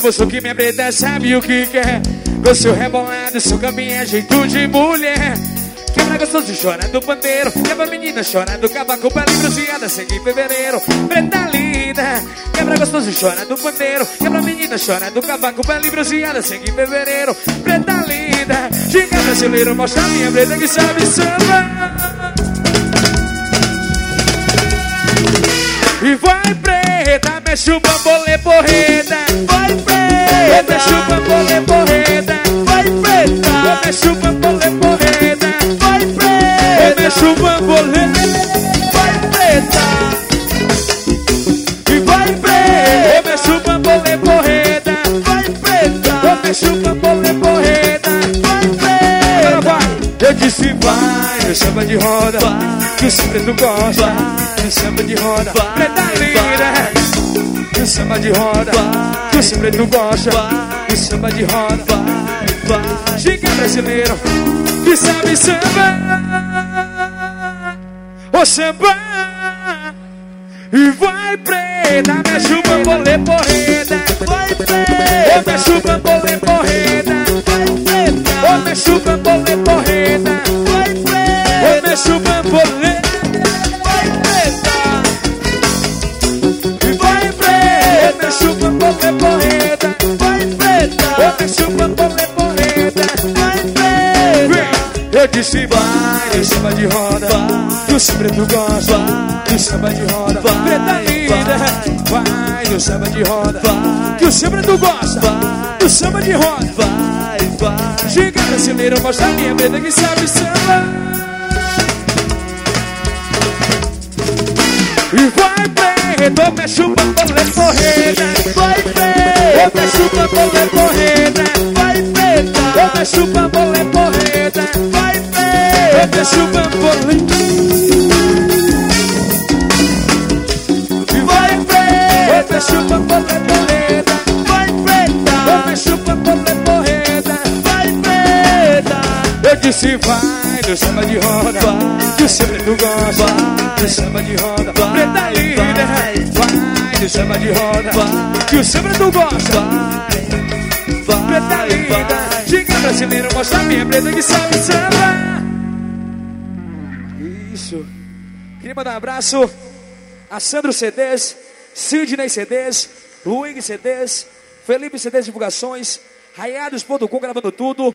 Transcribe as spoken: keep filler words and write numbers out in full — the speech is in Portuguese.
moço que minha preta sabe o que quer. Com seu rebolado, seu caminho é jeito de mulher. Quebra gostoso e chora do pandeiro. Quebra menina, chora do cavaco. Pra livroziada, segue em fevereiro. Preta linda. Quebra gostoso e chora do pandeiro. Quebra menina, chora do cavaco. Pra livroziada, segue em fevereiro. Preta linda. Giga brasileiro, mostra a minha preta que sabe samba. E vai preta, mexe o bambolê porreta. Vai preta, mexe o bambolê porreta. Vai preta, mexe o bambolê porreta. Vai preta, mexe o bambolê. Vai preta. E vai preta, mexe o bambolê porreta. Vai preta, mexe o bambolê porreta. Vai preta. Vai. Eu disse vai, no samba de roda. Que o sempre tu gosta. No samba de roda. Preta linda. No samba de roda. Que o sempre tu gosta. No samba de roda. Chica brasileiro que sabe samba. O samba. E vai preta, mexe o bambolê porreta. Vai preta, mexe o bambolê porreta. Vai preta, oh, mexe o bambolê porreta. Vai preta, oh, mexe o bambolê. Vai preta. E vai preta, mexe o bambolê porreta. Vai preta, oh, mexe o bambolê porreta. Vai preta. Eu disse vai, no samba de roda. Que o sempre tu gosta. No samba de roda. Preta linda. Vai, no samba de roda. Que o sempre tu gosta. No samba de roda. Vai, vai. Chega brasileiro, mostra a minha preta que sabe samba. E vai preta, mexe o bambolê porreta. Vai preta, mexe o bambolê porreta. Vai preta, mexe o bambolê porreta. Vai preta, mexe o bambolê. E vai preta, mexe o bambolê porreta. Vai preta, mexe o bambolê porreta. Vai preta. Eu disse vai, no samba de roda. Que o sempre tu gosta. No samba de roda. Preta linda. Vai, no samba de roda. Que o sempre tu gosta. Preta linda. Giga brasileiro, mostra a minha preta que sabe samba. Isso. Queria mandar um abraço a Sandro C Ds, Sidney C Ds, Luigi C Ds, Felipe C Ds Divulgações, Raiados ponto com gravando tudo.